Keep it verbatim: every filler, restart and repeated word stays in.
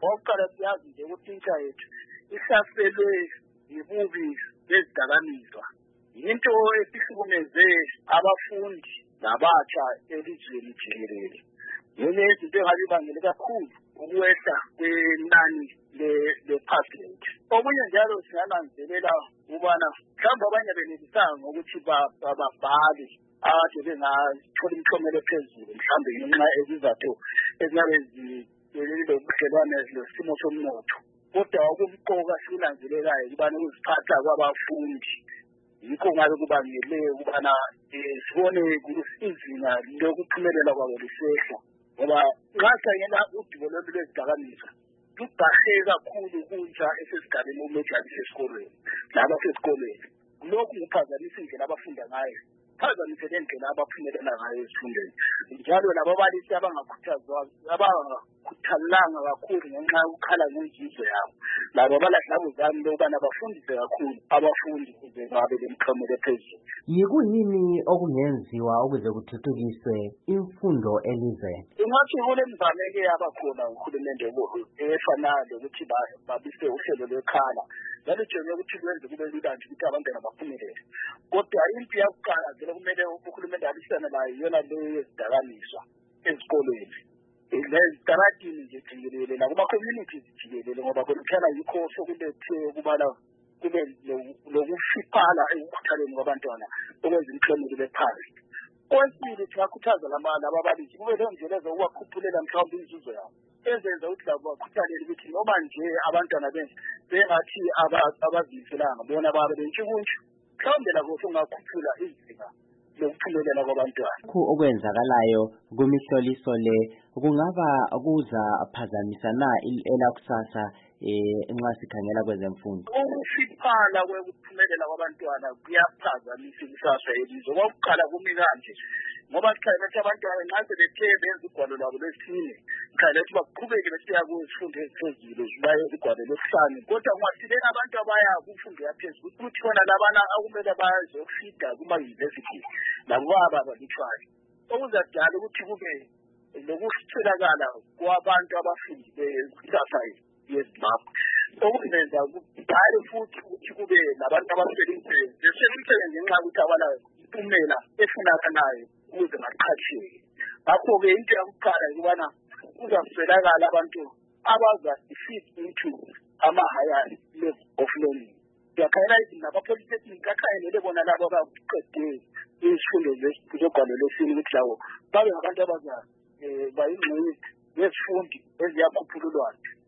Okokuqala siyazi nje ukuthi intsha yethu ihlaselwe yibubi bezidakamizwa. Into esihlukumeze abafundi nabatsha elizweni jikelele. Yile izinto engabibangele kakhulu ukwehla kwenani le-pass rate. Okunye njalo singananzelela ukubana mhlawumbe abanye benelisanga ngokuthi babhale ade bengathola imiklomelo ephezulu mhlawumbe ngenxa yezizathu ezingabe zibelile ubudlelwane lesimo somnotho. Kodwa okumqoka sikunanzelelayo ukubana ukuziphatha kwabafundi yikho ngabe kubangele ukubana sibone izinga lokuphumelela kwabo lisehla. Ngoba nxa sikhangela udubo lwezidakamizwa lugahe kakhulu kuntsha esesigabeni umejalisa esikolweni labasesikolweni. Lokhu kuphazamisa indlela abafunda ngayo, kuphazamise lendlela abaphumelela ngayo ezifundweni. Njalo lababalisi abangakhuthazwa abangakhuthalanga kakhulu ngenxa yokukhala ngenzuzo yabo, labo balahla uzami lokubana bafundise kakhulu abafundi ukuze babe lemklomelo ephezulu. Yikuyini okungenziwa ukuze kuthuthukiswe imfundo elizweni? Ingathi kule mizamo eke yabakhona uhulumende efana lokuthi babise uhlelo lwekhala nalujwayele ukuthi lwenze kube lula nje ukuthi abantwana baphumelele. Kodwa into yakuqala vele kumele uhulumende abisane layo iyona leyo yezidakamizwa ezikolweni. Lezitaradini nje jikelele nakuma-communities jikelele ngoba khona yikho sokulethe ukubana kube lokufiphala ekukhuthaleni kwabantwana okwenza imiklomelo bephansi. Okwesibili singakhuthaza lababalisi kube lendlela ezokubakhuphulela mhlawumbe inzuzo yabo ezenza ukuthi labo bakhuthalele ukuthi noma nje abantwana bengathi abazimiselanga bona babe bentshukuntshu mhlawumbe labo singakhuphula izinga lokuphumelela kwabantwana. Okwenzakalayo kumihloliso le kungaba kuza phazamisa na elakusasa nxa sikhangela kwezemfundo? Ukufiphala kwekuphumelela kwabantwana kuyaphazamisa ikusasa yelizwe. Okokuqala kumi kanje ngoba sikhangela ukuthi abantwana nxa sebethe benza ugwalo lwabo lwesine sikhangela ukuthi baqhubeke besiya kuzifundo eziphezulu baye kugwalo lwesihlanu. Kodwa kungasileka abantu abaya kumfundo yaphezulu ukuthi khona labana akumele bayazofida kuma-university labo babalutshwane okuzadala ukuthi kube lokuswelakala kwabantu abafundileyo kusasa yeZimbabwe. Okuzenza kubhale futhi ukuthi kube labantu abaswele imisebenzi beswele imisebenzi ngenxa yokuthi abalampumela efunakalayo ukuze baqhatsheke. Ngakho-ke into yakuqala ukubana kuzaswelakala abantu abaza-fit into ama-higher level of learning. Siyakhangela nabapolitechnic akhangelele bona labo abaqede izifundo zogwalo lwesine ukuthi labo babe ngabantu abaza bayingxenye yezifundi eziyakhuphula ulwazi.